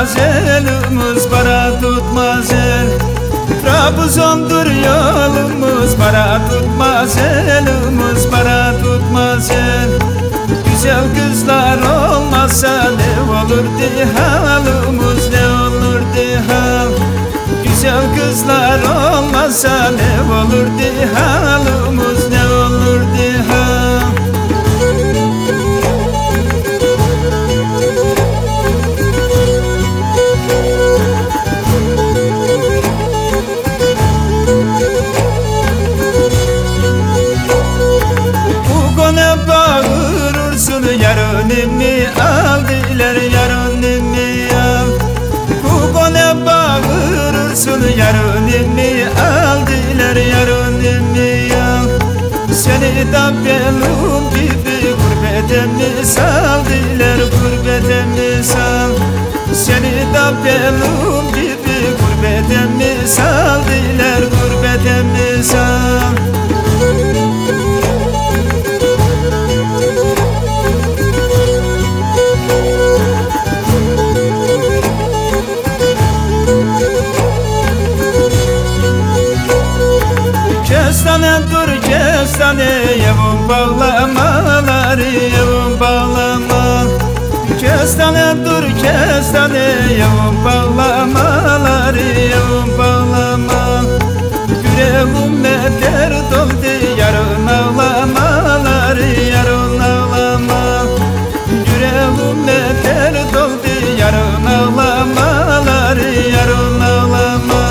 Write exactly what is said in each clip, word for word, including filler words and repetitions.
tutmaz elimiz, para tutmaz el. Trabzon'dur yolumuz, para tutmaz elimiz, para tutmaz el. Güzel kızlar olmasa ne olurdu halimiz, ne olurdu hal. Güzel kızlar olmasa ne olurdu halimiz, ne olurdu hal. Yarınımı aldılar, yarınımı al. Kukona bağırırsın, yarınımı aldılar, yarınımı al. Seni de benim gibi gurbete mi saldılar, gurbete mi sal. Seni de benim gibi gurbete mi saldılar, gurbete mi sal. Kestane dur kestane, evim bağlamaları, evim bağlama. Kestane dur kestane, evim bağlamaları, evim bağlama. Yüreğime dert oldu, yarın ağlamaları, yarın ağlama. Yüreğime dert oldu, yarın ağlamaları, yarın ağlama.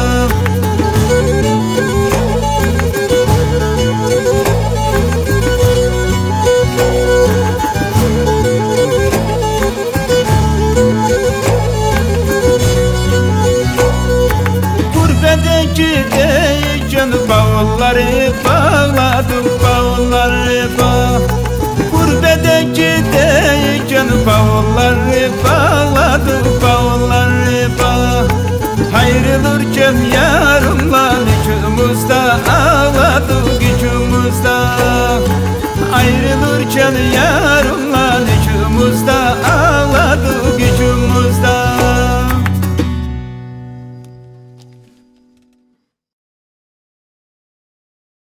Gideyken bavulları bağladım, bavulları bağ. Gurbete gideyken bavulları bağladım.